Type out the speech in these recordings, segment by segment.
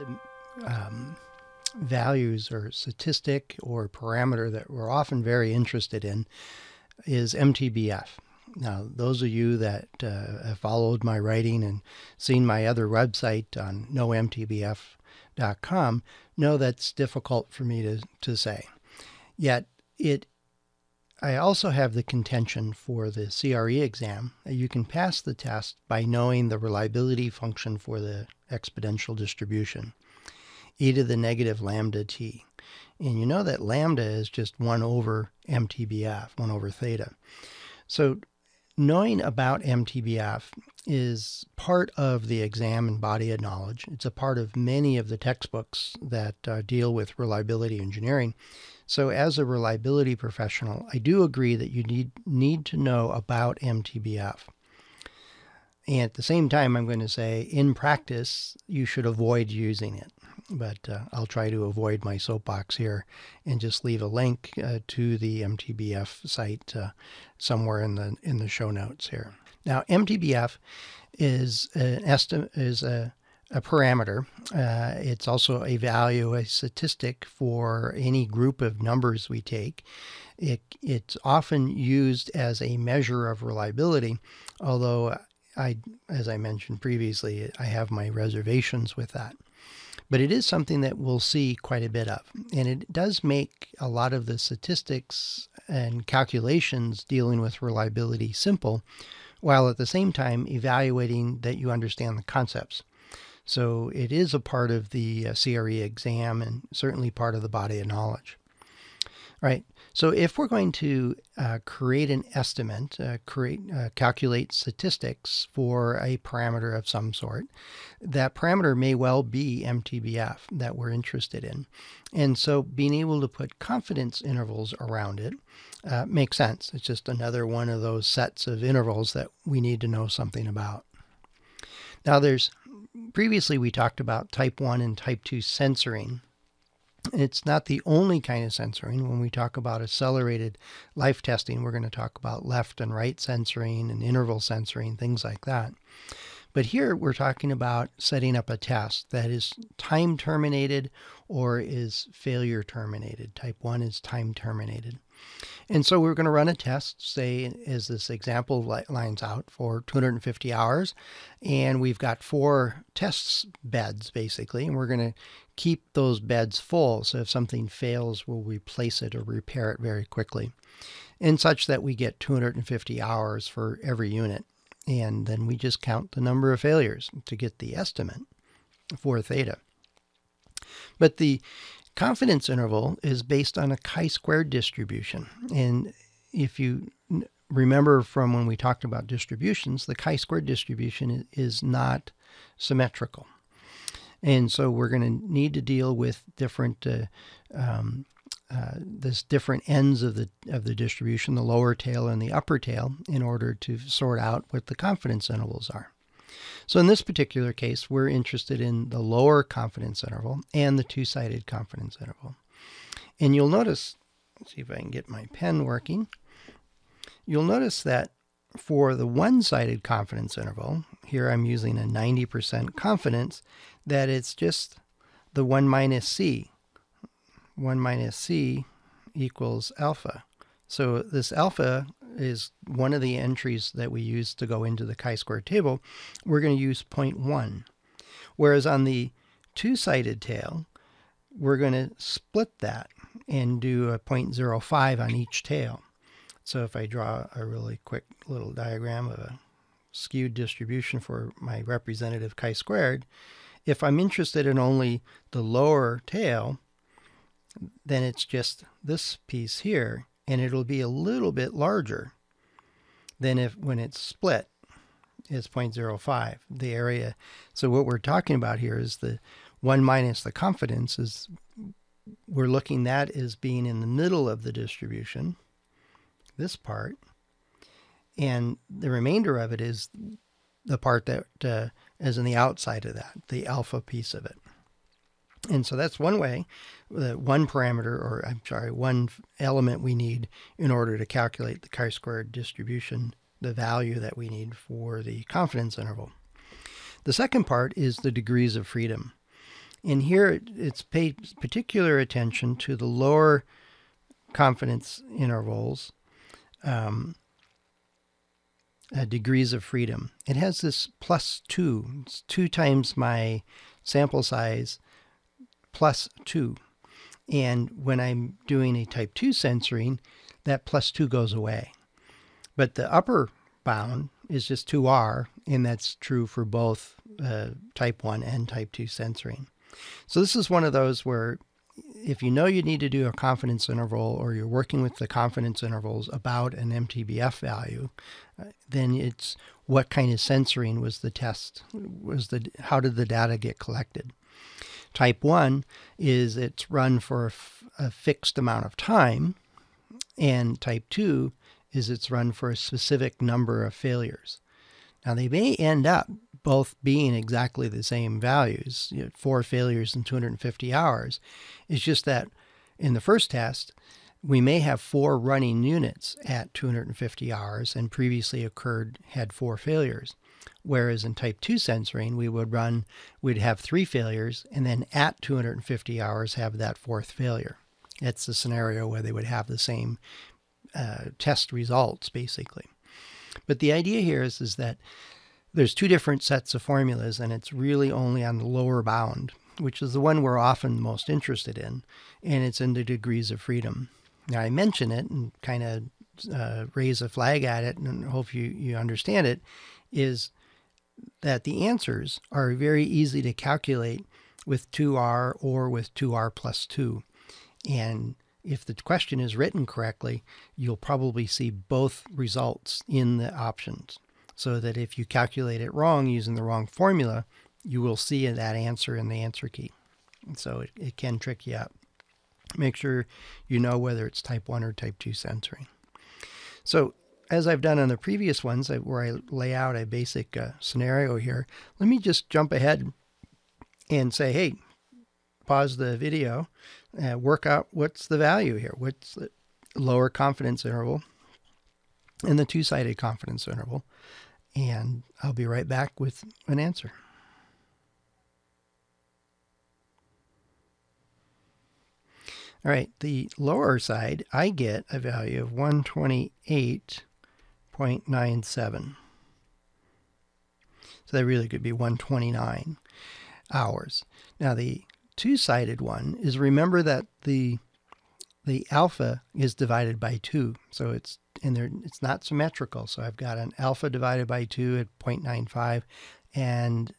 The values or statistic or parameter that we're often very interested in is MTBF. Now, those of you that have followed my writing and seen my other website on knowmtbf.com know that's difficult for me to say. Yet, I also have the contention for the CRE exam that you can pass the test by knowing the reliability function for the exponential distribution, e to the negative lambda t. And you know that lambda is just 1 over MTBF, 1 over theta. So knowing about MTBF is part of the exam and body of knowledge. It's a part of many of the textbooks that deal with reliability engineering. So as a reliability professional, I do agree that you need to know about MTBF. And at the same time, I'm going to say in practice, you should avoid using it. But I'll try to avoid my soapbox here and just leave a link to the MTBF site somewhere in the show notes here. Now, MTBF is a parameter. It's also a value, a statistic for any group of numbers we take. It's often used as a measure of reliability, although as I mentioned previously, I have my reservations with that. But it is something that we'll see quite a bit of. And it does make a lot of the statistics and calculations dealing with reliability simple, while at the same time evaluating that you understand the concepts. So it is a part of the CRE exam and certainly part of the body of knowledge. All right. So if we're going to create an estimate, calculate statistics for a parameter of some sort, that parameter may well be MTBF that we're interested in. And so being able to put confidence intervals around it makes sense. It's just another one of those sets of intervals that we need to know something about. Now previously we talked about type 1 and type 2 censoring. It's not the only kind of censoring. When we talk about accelerated life testing, we're going to talk about left and right censoring and interval censoring, things like that. But here we're talking about setting up a test that is time terminated or is failure terminated. Type 1 is time terminated. And so we're going to run a test, say, as this example lines out, for 250 hours. And we've got 4 test beds, basically, and we're going to keep those beds full. So if something fails, we'll replace it or repair it very quickly, and such that we get 250 hours for every unit. And then we just count the number of failures to get the estimate for theta. But the confidence interval is based on a chi-squared distribution. And if you remember from when we talked about distributions, the chi-squared distribution is not symmetrical. And so we're going to need to deal with different different ends of the distribution, the lower tail and the upper tail, in order to sort out what the confidence intervals are. So in this particular case, we're interested in the lower confidence interval and the two-sided confidence interval. And you'll notice, let's see if I can get my pen working. You'll notice that for the one-sided confidence interval, here I'm using a 90% confidence, that it's just the 1 minus c. 1 minus c equals alpha. So this alpha is one of the entries that we use to go into the chi-square table. We're going to use 0.1. Whereas on the two-sided tail, we're going to split that and do a 0.05 on each tail. So if I draw a really quick little diagram of a skewed distribution for my representative chi-squared, if I'm interested in only the lower tail, then it's just this piece here, and it'll be a little bit larger than when it's split. It's 0.05, the area. So what we're talking about here is the 1 minus the confidence is, we're looking at as being in the middle of the distribution, this part, and the remainder of it is the part that is in the outside of that, the alpha piece of it. And so that's one way, one parameter, or I'm sorry, one element we need in order to calculate the chi-squared distribution, the value that we need for the confidence interval. The second part is the degrees of freedom. And here it's paid particular attention to the lower confidence intervals, degrees of freedom. It has this +2. It's 2 times my sample size plus 2. And when I'm doing a type 2 censoring, that +2 goes away. But the upper bound is just 2R, and that's true for both type 1 and type 2 censoring. So this is one of those where if you know you need to do a confidence interval, or you're working with the confidence intervals about an MTBF value, then it's what kind of censoring was the test, how did the data get collected. Type 1 is it's run for a fixed amount of time, and type 2 is it's run for a specific number of failures. Now they may end up both being exactly the same values, 4 failures in 250 hours. It's just that in the first test, we may have 4 running units at 250 hours and previously had 4 failures. Whereas in type 2 censoring, we'd have 3 failures and then at 250 hours have that 4th failure. That's the scenario where they would have the same test results, basically. But the idea here is that there's 2 different sets of formulas, and it's really only on the lower bound, which is the one we're often most interested in, and it's in the degrees of freedom. Now, I mention it and kind of raise a flag at it, and hope you understand it, is that the answers are very easy to calculate with 2R or with 2R plus 2. And if the question is written correctly, you'll probably see both results in the options. So that if you calculate it wrong using the wrong formula, you will see that answer in the answer key. So it can trick you up. Make sure you know whether it's type 1 or type 2 censoring. So as I've done on the previous ones, where I lay out a basic scenario here, let me just jump ahead and say, hey, pause the video, work out what's the value here. What's the lower confidence interval and the 2-sided confidence interval. And I'll be right back with an answer. All right, the lower side, I get a value of 128.97. So that really could be 129 hours. Now the 2-sided one is, remember that the alpha is divided by 2, so it's not symmetrical. So I've got an alpha divided by 2 at 0.95, and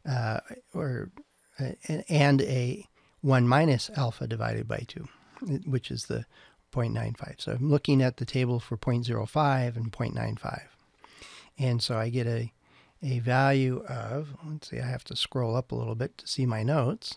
a 1 minus alpha divided by 2, which is the 0.95. So I'm looking at the table for 0.05 and 0.95, and so I get a value of, let's see, I have to scroll up a little bit to see my notes.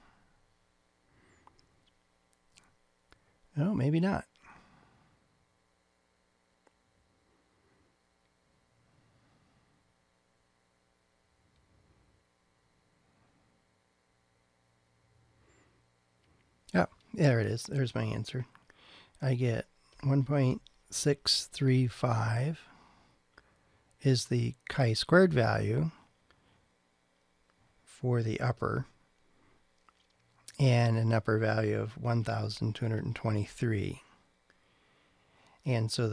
Oh, maybe not. Oh, there it is. There's my answer. I get 1.635 is the chi-squared value for the upper, and an upper value of 1,223. And so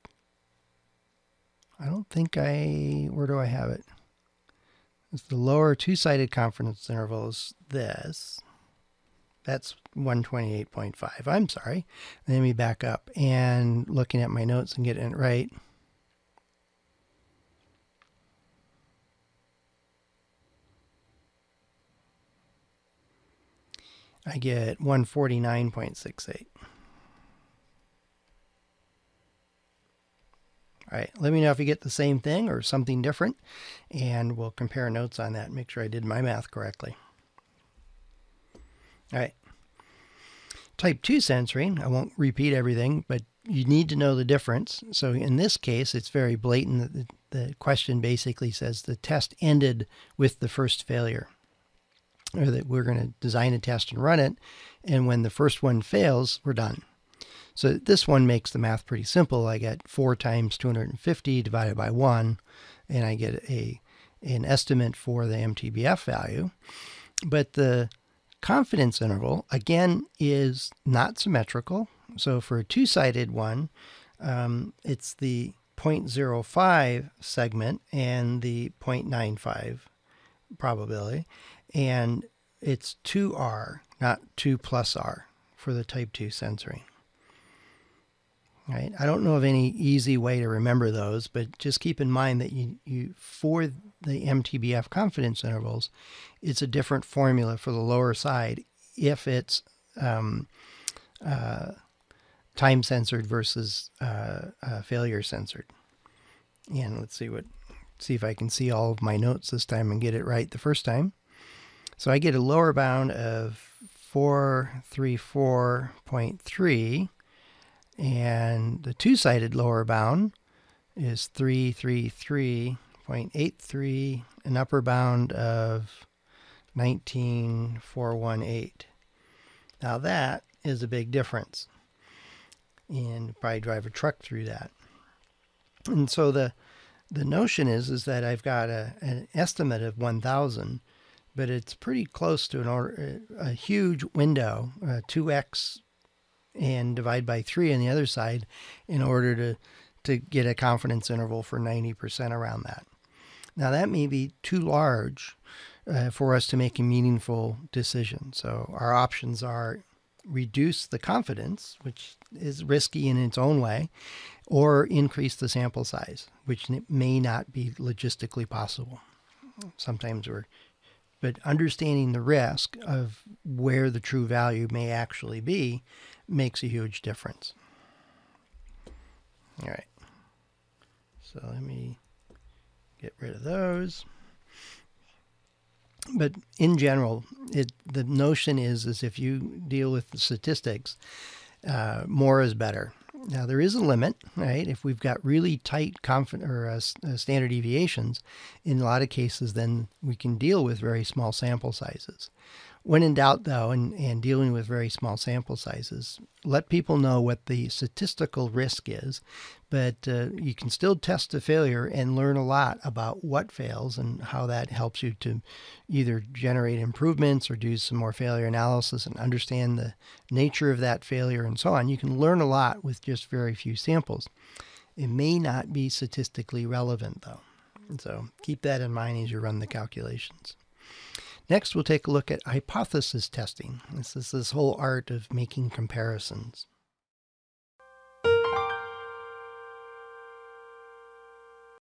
where do I have it? It's the lower 2-sided confidence interval is this. That's 128.5. I'm sorry. Let me back up and looking at my notes and getting it right. I get 149.68. All right, let me know if you get the same thing or something different, and we'll compare notes on that and make sure I did my math correctly. All right. Type 2 censoring, I won't repeat everything, but you need to know the difference. So in this case, it's very blatant that the question basically says the test ended with the first failure, or that we're going to design a test and run it, and when the first one fails, we're done. So this one makes the math pretty simple. I get 4 times 250 divided by 1, and I get an estimate for the MTBF value. But the confidence interval, again, is not symmetrical. So for a two-sided one, it's the 0.05 segment and the 0.95 probability, and it's 2R, not 2 plus R for the type 2 sensoring. Right? I don't know of any easy way to remember those, but just keep in mind that you for the MTBF confidence intervals, it's a different formula for the lower side if it's time censored versus failure censored. And let's see if I can see all of my notes this time and get it right the first time. So I get a lower bound of 434.3. And the two-sided lower bound is 333.83, an upper bound of 19.418. Now that is a big difference. And probably drive a truck through that. And so the notion is that I've got an estimate of 1,000, but it's pretty close to a huge window, 2x and divide by 3 on the other side in order to get a confidence interval for 90% around that. Now that may be too large for us to make a meaningful decision. So our options are reduce the confidence, which is risky in its own way, or increase the sample size, which may not be logistically possible. But understanding the risk of where the true value may actually be makes a huge difference. All right. So let me get rid of those. But in general, the notion is if you deal with the statistics, more is better. Now there is a limit, right? If we've got really tight standard deviations, in a lot of cases, then we can deal with very small sample sizes. When in doubt, though, and dealing with very small sample sizes, let people know what the statistical risk is, but you can still test the failure and learn a lot about what fails and how that helps you to either generate improvements or do some more failure analysis and understand the nature of that failure and so on. You can learn a lot with just very few samples. It may not be statistically relevant, though. And so keep that in mind as you run the calculations. Next, we'll take a look at hypothesis testing. This is this whole art of making comparisons.